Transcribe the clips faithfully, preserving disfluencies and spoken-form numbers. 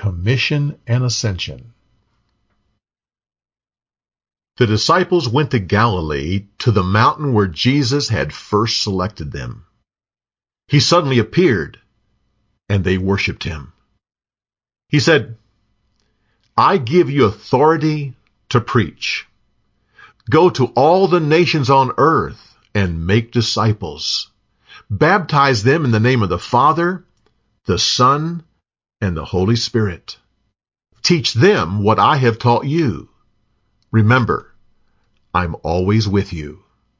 Commission and Ascension. The disciples went to Galilee, to the mountain where Jesus had first selected them. He suddenly appeared, and they worshipped him. He said, "I give you authority to preach. Go to all the nations on earth and make disciples. Baptize them in the name of the Father, the Son, and the Holy Spirit. Teach them what I have taught you. Remember, I'm always with you."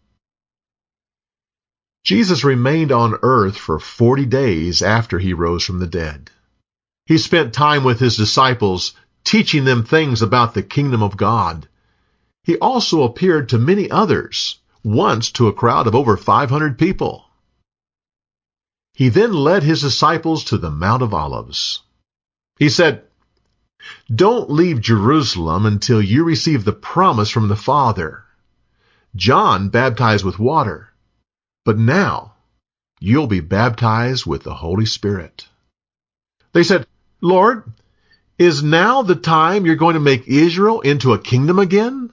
Jesus remained on earth for forty days after he rose from the dead. He spent time with his disciples, teaching them things about the kingdom of God. He also appeared to many others, once to a crowd of over five hundred people. He then led his disciples to the Mount of Olives. He said, "Don't leave Jerusalem until you receive the promise from the Father. John baptized with water, but now you'll be baptized with the Holy Spirit." They said, "Lord, is now the time you're going to make Israel into a kingdom again?"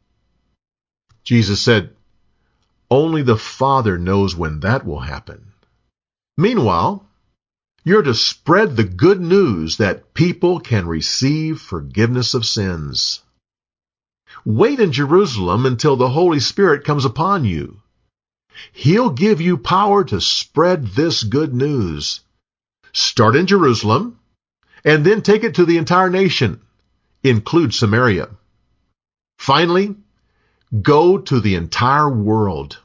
Jesus said, "Only the Father knows when that will happen. Meanwhile, you're to spread the good news that people can receive forgiveness of sins. Wait in Jerusalem until the Holy Spirit comes upon you. He'll give you power to spread this good news. Start in Jerusalem, and then take it to the entire nation, include Samaria. Finally, go to the entire world."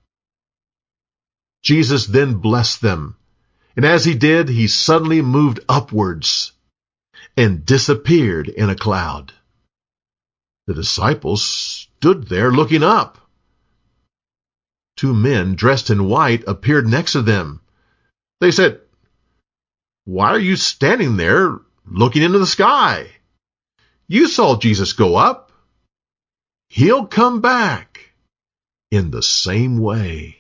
Jesus then blessed them, and as he did, he suddenly moved upwards and disappeared in a cloud. The disciples stood there looking up. Two men dressed in white appeared next to them. They said, "Why are you standing there looking into the sky? You saw Jesus go up. He'll come back in the same way."